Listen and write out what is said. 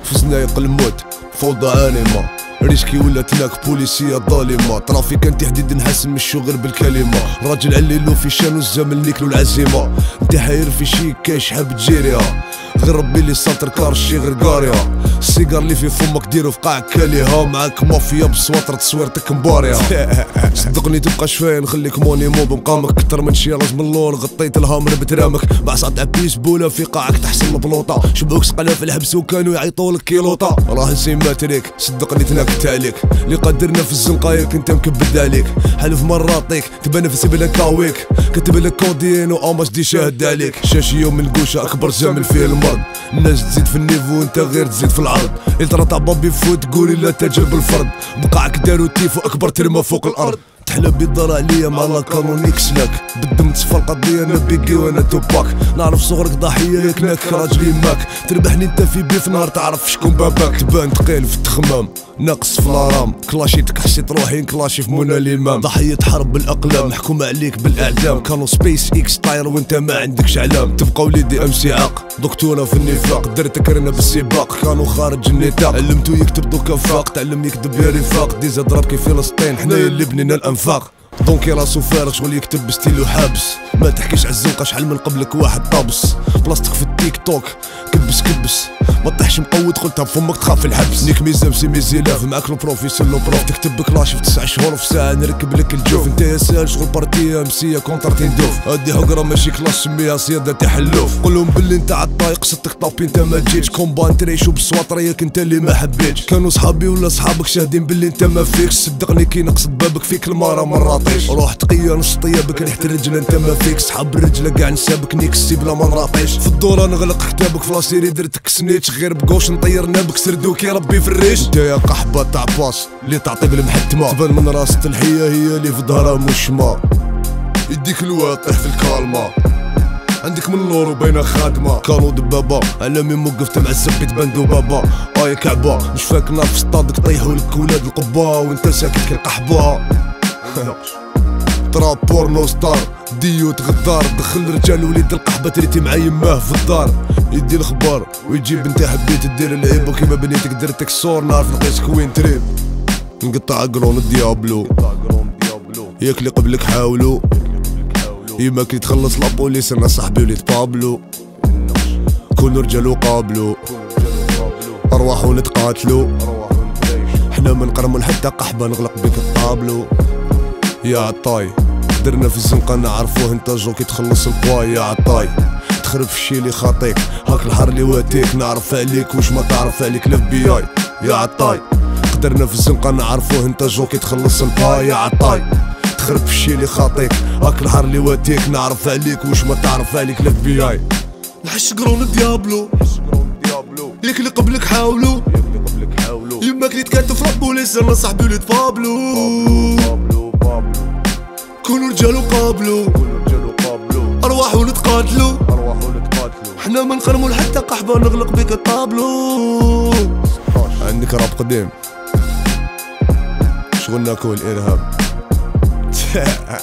فزنايق الموت فوضى عانمة، ريشكي ولات هناك بوليسية ظالمة، ترافيكان تحديد نحسن مشو غير بالكلمة، راجل عليلو في شانو الزمن نيكلو العزيمة، انت حاير في شي كاش حاب تجيريها، غير ربي اللي ساطر كارشي غير قاريها، السيجار اللي في فمك ديرو في قاع كاليها، معاك مافيا بسواطر تصويرتك مباريها. صدقني تبقى شفاين نخليك مونيمون بمقامك، كتر من شي راس من اللور غطيت الهامر بترامك، بعصا تاع بيسبوله في قاعك تحسن البلوطه، شبوك سقنا في الحبس وكانوا يعيطولك كيلوطه، راه نسيما تريك صدقني تناكت عليك، اللي قدرنا في الزنقايه كنت مكبد عليك، حلف مراتيك تبان في سبيل كاويك، كتب لك كودين واماش دي شاهد عليك، شاشي يوم القوشه اكبر زمن فيه المرض، الناس تزيد في النيفو انت غير تزيد في العرض، الترا تاع بابي فوت تقولي لا تجرب الفرد، بقاعك دارو تيفو اكبر ترمى فوق الارض، تحلى بالدار عليا مع لا كانونيك سلاك، بالدم تصفى القضيه انا بيكي وانا توباك، نعرف صغرك ضحيه ياكلك راجلي ماك، تربحني انت في بيف نهار تعرف شكون باباك، تبان ثقيل في التخمام ناقص في الارام، كلاشيتك حسيت روحي نكلاشي في منى الامام، ضحيه حرب بالاقلام محكومه عليك بالاعدام، كانوا سبيس اكس طاير وانت ما عندكش علام، تبقى وليدي امسي عاق دكتوره في النفاق، درتك رنا بالسباق كانوا خارج النطاق، علمتو يكتب دوكا فاق تعلم يكتب يا رفاق، ديزا ضرب كي فلسطين حنايا اللي بنينا الانفاق، دونكي راسو فارغ شغل يكتب بستيلو حابس، ما تحكيش عالزنقه شحال من قبلك واحد طابس، بلاصتك في التيك توك كبس كبس، ما طيحش مقود قلتها بفمك تخاف الحبس، نيك ميزام سي ميزيلاف معاك لو بروفيسور لو بروف، تكتب بكلاش في 9 شهور في ساعه نركب لك الجوف، انت يا سال شغل بارتيه امسيه كونترتين دوف، هادي حقره ماشي كلاس سميها صياده تاع حلوف، قولهم باللي انت عالطاي قصتك طابي انت ما جيتش، كومبان تريشو بالسواطريك انت اللي ما حبيتش، كانوا صحابي ولا صحابك شاهدين باللي انت ما فيكش، صدقني كي نقصد بابك فيك الماره مراطيش، روح تقيه نص طيابك ريحه الرجل انت ما فيك، صحاب الرجله كاع نسابك نيكسي بلا ما نراطيش، في الدوره نغلق كتابك في لاسيري درتك سنيتش، غير بقوش نطير نابك سردوك يا ربي في الريش، انت يا قحبه تاع باص اللي تعطي بالمحتمه، تبان من راس الحيه هي اللي في ظهرها مشمه، يديك الواطح في الكالمه، عندك من اللور وبين خادمه، كانوا دبابه على مين وقفت مع الزبيت باندو بابا، يا كعبه مش فاك نار في صطادك طيحوا لك ولاد القبه وانت ساكت كالقحبه. تراب بورنو ستار ديوت غدار، دخل رجال وليد القحبه تريتي مع يماه في الدار، يدي الخبار ويجيب انت حبيت دير العيب وكيما بنيتك درتك صور نعرف نقيسك وين تريب، نقطع قرون ديابلو ياك اللي قبلك حاولو، يما كي تخلص لابوليس انا صاحبي وليد بابلو، كونوا رجال وقابلو ارواح ونتقاتلو، حنا من قرمل حتى قحبه نغلق بك الطابلو، يا عطاي قدرنا في الزنقه نعرفوه انت جوكي تخلص البواي، يا عطاي تخرب في الشي اللي خاطيك، هاك الحر اللي واتيك نعرف عليك واش ما تعرف عليك الاف بي اي، يا عطاي قدرنا في الزنقه نعرفوه انت جوكي تخلص الباي، يا عطاي تخرب في الشي اللي خاطيك، هاك الحر اللي واتيك نعرف عليك واش ما تعرف عليك الاف بي اي، نحش قرون ديابلو ياك اللي قبلك حاولو، يماك اللي تكاتف لابوليس انا صاحبي وليد بابلو، كونوا رجال وقابلو ارواح ونتقاتلو، حنا ما نقرمو لحتى قحبه نغلق بك الطابلو، عندك راب قديم شغلنا كل ارهاب.